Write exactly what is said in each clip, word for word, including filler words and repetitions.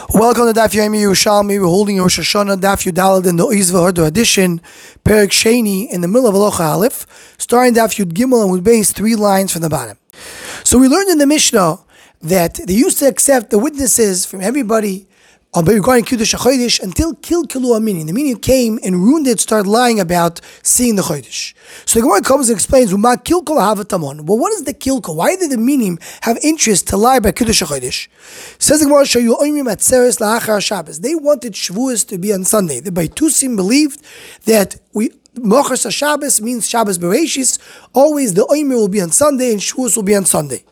Welcome to Daf Yomi Yerushalmi. We're holding Rosh Hashanah Daf Yudalad in the Oizva Hardo edition, Perek Sheni, in the middle of Aloha Aleph, starting Daf Yud Gimel and with base three lines from the bottom. So we learned in the Mishnah that they used to accept the witnesses from everybody regarding Kiddush HaChodesh until Kilkilu Amini. The meaning came and ruined it, started lying about seeing the Chodesh. So the Gemara comes and explains, Uma Kilkul Havatamon. Well, what is the Kilkul? Why did the meaning have interest to lie about Kiddush HaChodesh? Says the Gemara, Shayu Oimrim Atzeres La'achar Shabbos. They wanted Shavuos to be on Sunday. The Baitusim believed that we Mochas Shabbos means Shabbos Bereshis. Always the Oimer will be on Sunday and Shavuos will be on Sunday.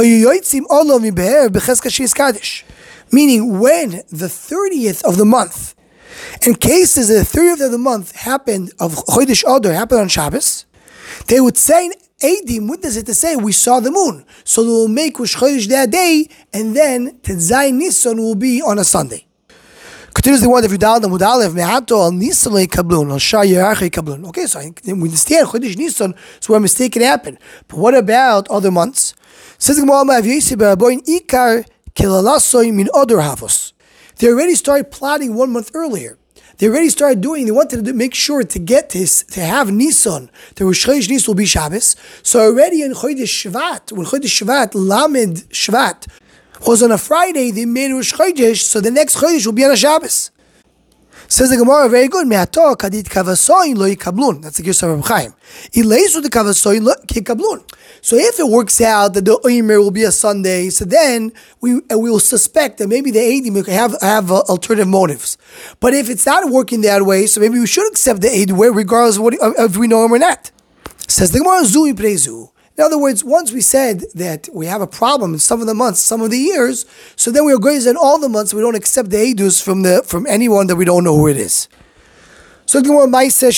Meaning when the thirtieth of the month, in cases the thirtieth of the month happened, of Chodesh Adar happened on Shabbos, they would say in Eidim, what does it to say? We saw the moon. So they will make Rosh Chodesh that day, and then Tetzai Nisan will be on a Sunday. Continues the one of Yudal and Mudalev, Me'ato al Nisan le Kablun, al Shah Yerach Kablun. Okay, so we understand Chodesh Nisan is where a mistake can happen. But what about other months? Says the Gemara, Av Yosef Baraboin Ikar They already started plotting one month earlier. They already started doing, they wanted to make sure to get this, to have Nisan, the Rosh Chodesh Nisan will be Shabbos. So already in Chodesh Shvat, when Chodesh Shvat, Lamed Shvat, was on a Friday, they made Rosh Chodesh, so the next Chodesh will be on a Shabbos. Says the Gemara, very good. That's the Gersa of Reb Chaim. So if it works out that the Omer will be a Sunday, so then we we will suspect that maybe the Eidim have have uh, alternative motives. But if it's not working that way, so maybe we should accept the Eidim regardless of what, if we know him or not. Says the Gemara, Zui Prezu. In other words, once we said that we have a problem in some of the months, some of the years, so then we are going to say in all the months we don't accept the Eidus from the from anyone that we don't know who it is. So the Gemara says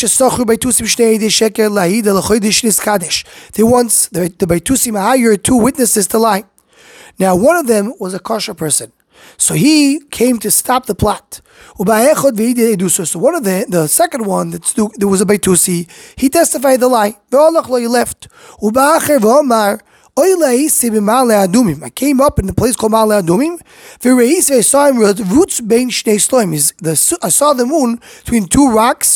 they once the, the Baitusim hired two witnesses to lie. Now one of them was a kosher person, so he came to stop the plot. So one of the the second one that's there was a Baitusi, he testified the lie. He left. I came up in the place called Ma'ale Adumim. I saw the moon between two rocks.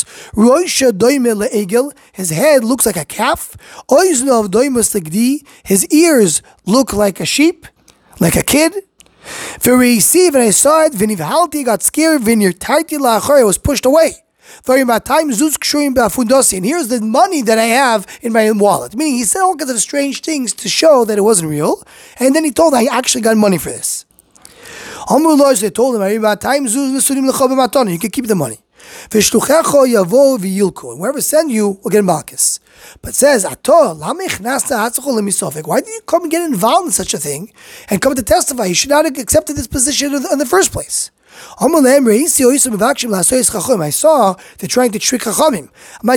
His head looks like a calf. His ears look like a sheep, like a kid. And I saw it. Got scared. I was pushed away. And here's the money that I have in my wallet. Meaning he said all kinds of strange things to show that it wasn't real. And then he told I actually got money for this. They told him, you can keep the money. And whoever send you will get malchus. But says, why did you come and get involved in such a thing and come to testify? You should not have accepted this position in the first place. I saw they're trying to trick Chachamim.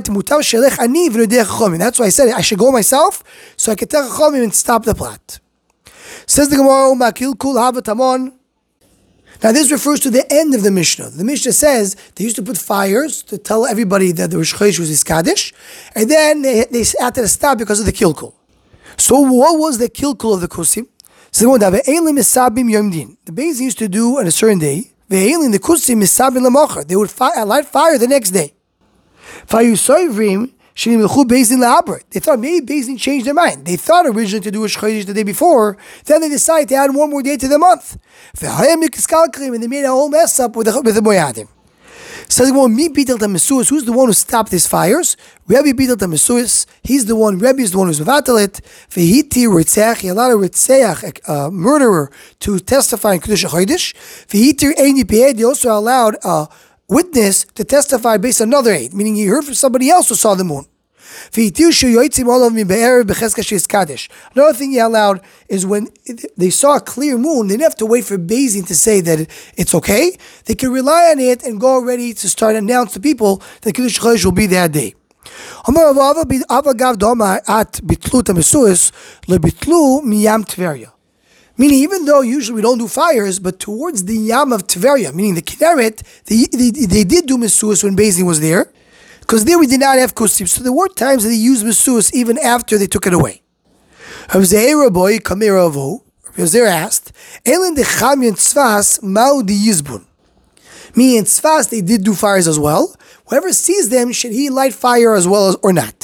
That's why I said I should go myself so I can tell Chachamim and stop the plot. Says the Gemara, now this refers to the end of the Mishnah. The Mishnah says they used to put fires to tell everybody that the Rosh Chodesh was his Kaddish, and then they, they had to stop because of the Kilkul. So what was the Kilkul of the Kusim? So the Beis used to do on a certain day. They would fi- light fire the next day. They thought maybe Beis Din changed their mind. They thought originally to do a Chodesh the day before, then they decided to add one more day to the month. And they made a whole mess up with the, with the Moyadim. Says who's the one who stopped these fires? Rebbe Bidel the Mesuas. He's the one, Rebbe is the one who's Mevatalit. Vehiti Ritzach, he allowed a Ritzach, a murderer, to testify in Kiddush HaChodesh. Vehiti Eini Pe'ed, he also allowed a witness to testify based on another aid, meaning he heard from somebody else who saw the moon. Another thing he allowed is when they saw a clear moon, they didn't have to wait for Beis Din to say that it's okay. They could rely on it and go ready to start announce to people that Kiddush Chodesh will be that day. Meaning, even though usually we don't do fires, but towards the Yam of Tveria, meaning the Kinneret, they, they, they did do Mesuas when Beis Din was there. Because there we did not have kusim, so there were times that they used mesuas even after they took it away. Rabbi Because they're asked, Elin de Chamyon Tzvas Mau di Yizbun. Meaning in Tzvas they did do fires as well. Whoever sees them, should he light fire as well as or not?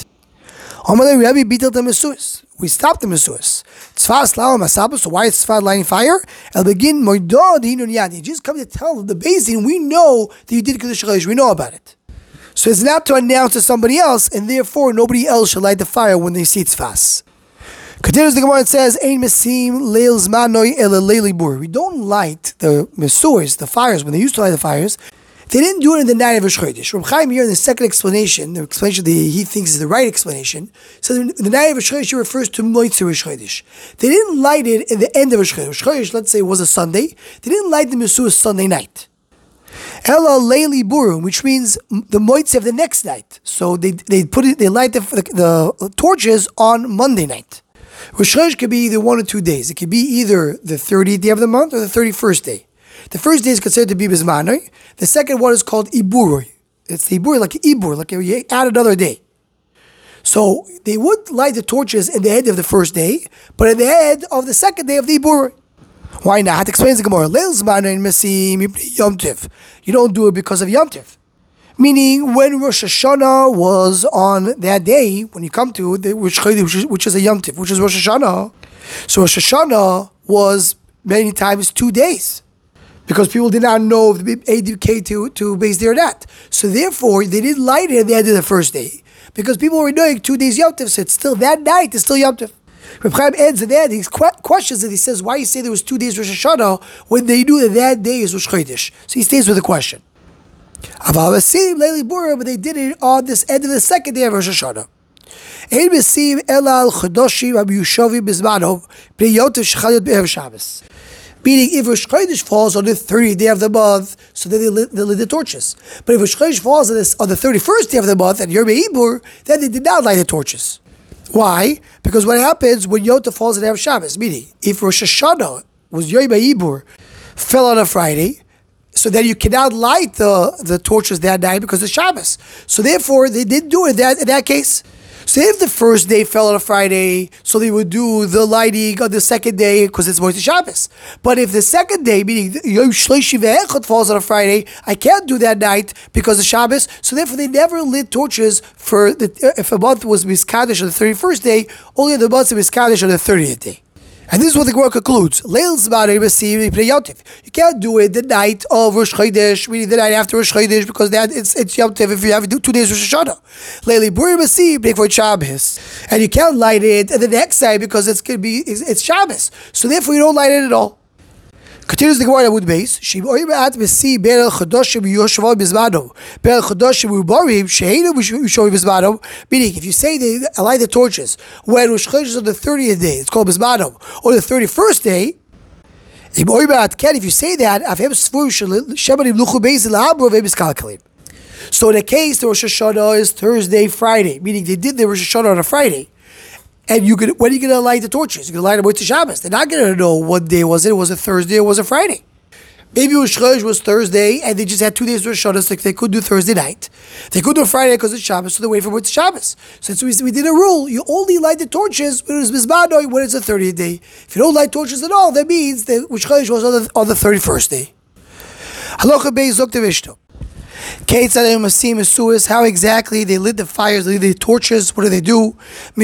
We stopped the Mesuas. Tzvas Lama Masabas, so why is Tzvas lighting fire? El begin Moidod Hinun Yad. You just come to tell the Bezdin, we know that you did Kiddush Chaysh, we know about it. So it's not to announce to somebody else, and therefore nobody else should light the fire when they see Tzvas. Continues the Gemara and says, Ein Mesim Leil Zmanoi Ela Leili Bur. We don't light the Mesuas, the fires, when they used to light the fires. They didn't do it in the night of Rosh Chodesh. Reb Chaim here in the second explanation, the explanation that he thinks is the right explanation, says in the night of Rosh Chodesh refers to Moitzi Rosh Chodesh. They didn't light it in the end of Rosh Chodesh. Rosh Chodesh, let's say, was a Sunday. They didn't light the Mesuah Sunday night. Ela Leili Burum, which means the Moitzi of the next night. So they they put it, they light the, the, the torches on Monday night. Rosh Chodesh could be either one or two days. It could be either the thirtieth day of the month or the thirty-first day. The first day is considered to be Bismanoi. The second one is called Iburoi. It's the Ibur, like Ibur, like you add another day. So they would light the torches in the end of the first day, but at the end of the second day of the Ibur. Why not? Explains the Gemara. You don't do it because of Yom Tiv. Meaning, when Rosh Hashanah was on that day, when you come to the which, which is a Yom Tiv, which is Rosh Hashanah, so Rosh Hashanah was many times two days. Because people did not know if the A D K to, to base there or not. So therefore, they didn't light it at the end of the first day. Because people were doing two days Yom Tov, so it's still that night, it's still Yom Tov. Reb Chaim ends at that, he questions it, he says, why you say there was two days Rosh Hashanah when they knew that that day is Rosh Chodesh? So he stays with the question. But they did it on this end of the second day of Rosh Hashanah. Meaning, if Rosh Chodesh falls on the thirtieth day of the month, so then they lit, they lit the torches. But if Rosh Chodesh falls on, this, on the thirty-first day of the month, and Yom Ibur, then they did not light the torches. Why? Because what happens when Yom Tov falls on Erev Shabbos? Meaning, if Rosh Hashanah was Yom Ibur, fell on a Friday, so then you cannot light the, the torches that night because it's Shabbos. So therefore, they didn't do it in that, in that case. So if the first day fell on a Friday, so they would do the lighting on the second day because it's Motzei Shabbos. But if the second day, meaning Yom Shloshi Ve'echad, falls on a Friday, I can't do that night because of Shabbos. So therefore, they never lit torches for the, if a month was Miskadosh on the thirty-first day, only the month of Miskadosh on the thirtieth day. And this is what the Gemara concludes. You can't do it the night of Rosh Chodesh, meaning the night after Rosh Chodesh, because that it's it's Yom Tov if you have two days Rosh Hashanah. Leili Buri B'Siv, break for Shabbos, and you can't light it the next day because it's going to be it's, it's Shabbos. So therefore, you don't light it at all. Continues the Gemara Amud Beis. Shiboi be'at b'si be'el chodoshim yoshvah bizmano be'el chodoshim ubarim she'enu b'shovi bizmano. Meaning, if you say they light the torches when Rosh Chodesh is on the thirtieth day, it's called bizmano, or the thirty-first day. Shiboi be'at ken. If you say that, avhem svur shemanim luchu beis la'abro ve'miskalkalim. So in the case, the Rosh Hashanah is Thursday, Friday, meaning they did the Rosh Hashanah on a Friday. And you could, when are you going to light the torches? You're going to light them with the Shabbos. They're not going to know what day was it. Was it Thursday or was it Friday? Maybe Rosh Chodesh was Thursday and they just had two days Rosh Hashanah, so they could do Thursday night. They could do Friday because it's Shabbos, so they wait for Motzei Shabbos. So we, we did a rule. You only light the torches when it's Mizmanoi, when it's the thirtieth day. If you don't light torches at all, that means that Rosh Chodesh was on the, on the thirty-first day. Halacha Beis Zok Tevishto. How exactly they lit the fires, they lit the torches, what do they do?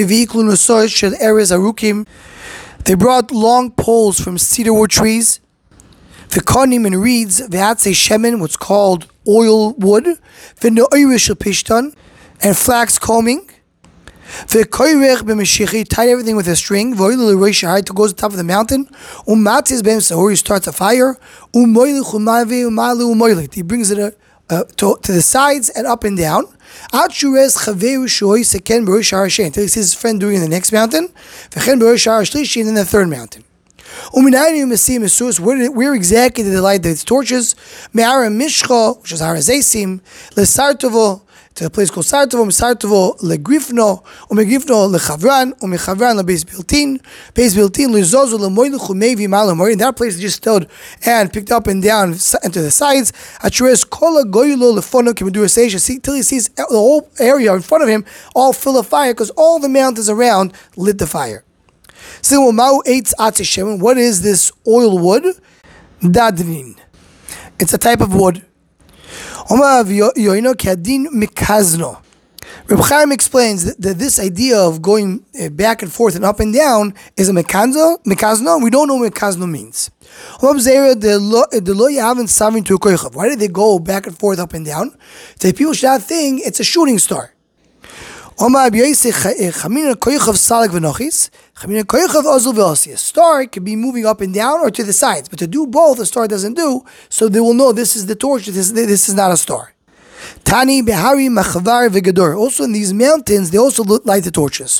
They brought long poles from cedar wood trees, the konim and reeds, shemen, what's called oil wood, and flax combing, tied everything with a string, to go to the top of the mountain, he starts a fire, he brings it a Uh, to, to the sides and up and down until he sees his friend doing in the next mountain, and then the third mountain. Where, where exactly did they light these torches? Which is Har Hazeisim, Lesartovo, to a place called Sartovo, Sartovo leGrifno, umeGrifno leChavran, umeChavran leBeis Biltin, Beis Biltin leZozu leMoiluchu Mevi Malamori. In that place, they just stood and picked up and down and to the sides. Achures Kola Goylo leFono Kimedur See till he sees the whole area in front of him all full of fire, because all the mountains around lit the fire. So, Ma'u eitz atze shemen. What is this oil wood? Dadnin. It's a type of wood. Omar Yoino Kadin Mikazno. Reb Chaim explains that, that this idea of going uh, back and forth and up and down is a mekanzo, mekazno. We don't know what mekazno means. Why did they go back and forth, up and down? The people should not think it's a shooting star. A star can be moving up and down or to the sides, but to do both, a star doesn't do, so they will know this is the torch, this, this is not a star. Tani Behari Machavar Vegador. Also in these mountains, they also light the torches.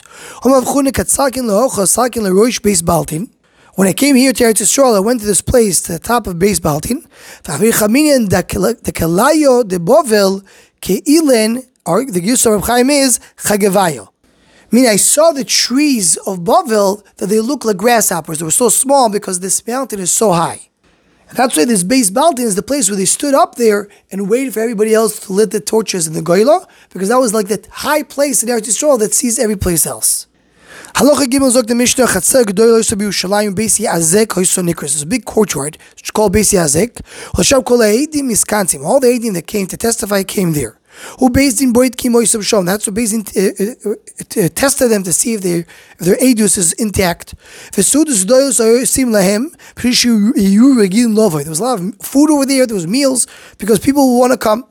When I came here to Eretz Yisrael, I went to this place, to the top of Beis Baltin. The Kalayo de Bovel Keilen, or the use of Reb Chaim is Chagevayo. Meaning, I saw the trees of Bavel that they look like grasshoppers. They were so small because this mountain is so high. And that's why this Beis Baltin is the place where they stood up there and waited for everybody else to lit the torches in the Goyla, because that was like that high place in Eretz Yisrael that sees every place else. Halacha Gimel zok the Mishnah Chatzer Gedolah Yosef B'Yerushalayim Beis Yazek Hoyso Nikros. It's a big courtyard which is called Beis Yazek. L'shav kol ha'edim miskansim. All the edim that came to testify came there. Who based in Boit Kim Hoyso B'Shalom. That's what based in uh, uh, uh, tested them to see if their if their edus is intact. V'sudus doyos ayosim lahem Prishu Yu Regin Lovay. There was a lot of food over there. There was meals because people would want to come.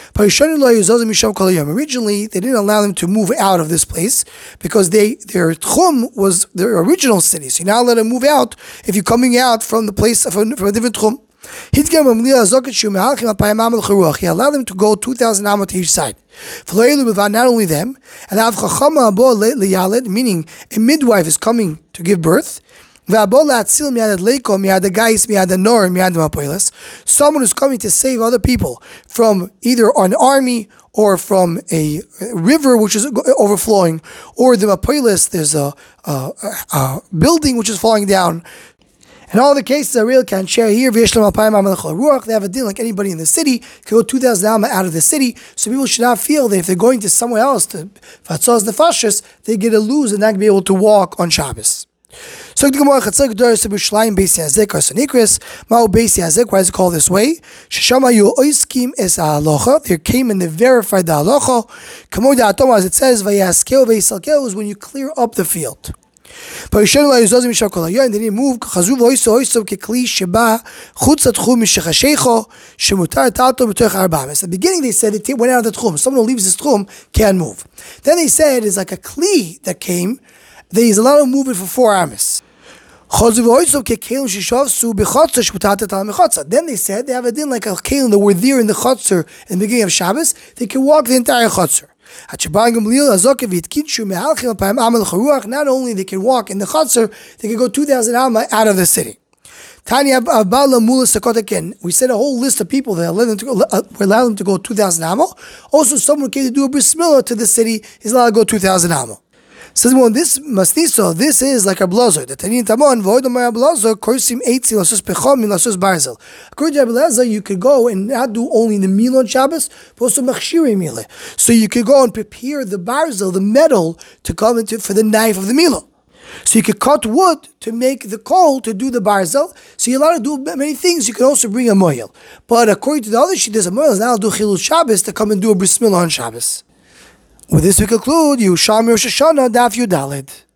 Originally, they didn't allow them to move out of this place because they their tchum was their original city. So you now let them move out if you're coming out from the place from, from a different tchum. He allowed them to go two thousand amas to each side. Not only them, and meaning a midwife is coming to give birth. Someone who's coming to save other people from either an army or from a river which is overflowing, or the mapoilis, there's a, a, a building which is falling down. In all the cases, a real can share here. They have a deal like anybody in the city can go two thousand amas out of the city, so people should not feel that if they're going to somewhere else to Fatzos the Fashis, they get to lose and not be able to walk on Shabbos. So the Gemara Chatzer Gedolah Yosef B'Yerushalayim Beis Yazek Hoyso Nikros. Ma'u Beis Yazek. Why is it called this way? Sheshama yu oiskim es halacha. There came and they verified the halacha. Kamo da'atom, as it says, vayaskeu veisalkeu, is when you clear up the field. But Yishon la yuzozim mishav kol hayoyim. They didn't move. Chazuv hoyso hoyso kekli sheba chutz hatchum mishachashecho shemutar ta'ato b'toich arba amas. At the beginning they said it went out of the tchum. Someone who leaves this tchum can't move. Then they said it's like a kli that came. That he's allowed to move it for four amas. Then they said they have a din like a kelim that were there in the chotzer in the beginning of Shabbos. They can walk the entire chotzer. Not only they can walk in the chotzer, they can go two thousand amas out of the city. We said a whole list of people that allowed them to go, uh, allow them to go two thousand amas. Also, someone came to do a bris milah to the city is allowed to go two thousand amas. Says well, this mastiso, this is like a blazer. The Tanin Tamon, Voidamaya blazer, Korsim Eitzi, Lasus Pechom, Lasus Barzel. According to Abelaza, you could go and not do only the meal on Shabbos, but also Machshiri Mile. So you could go and prepare the Barzel, the metal, to come into for the knife of the Milo. So you could cut wood to make the coal to do the Barzel. So you're allowed to do many things. You can also bring a moil. But according to the other Shidduch, a moil is now do Chilul Shabbos to come and do a bris milah on Shabbos. With this we conclude, Yerushalmi Rosh Hashanah, Daf Yud Daled.